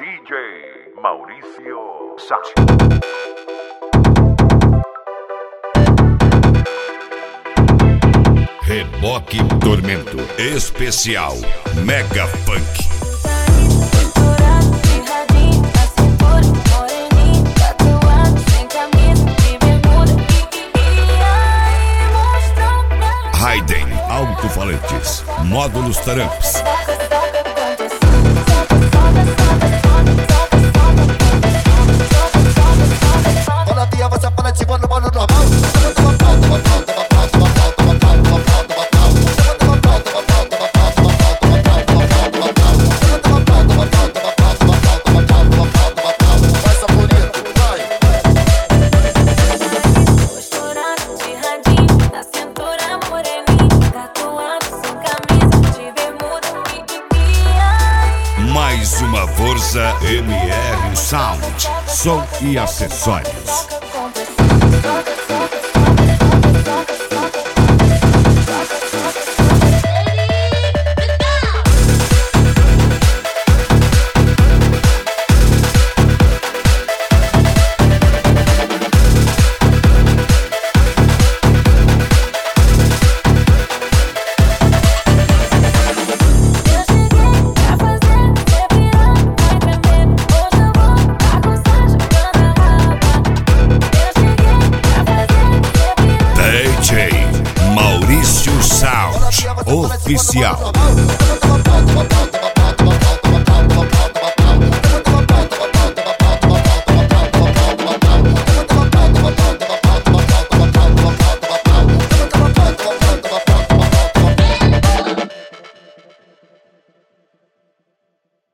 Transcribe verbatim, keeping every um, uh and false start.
D J Maurício Sá. Reboque Tormento Especial Mega Funk. Raiden Alto-Falantes Módulos Taramps. Mais uma força M R Sound, som e acessórios. D J Maurício Sound Oficial.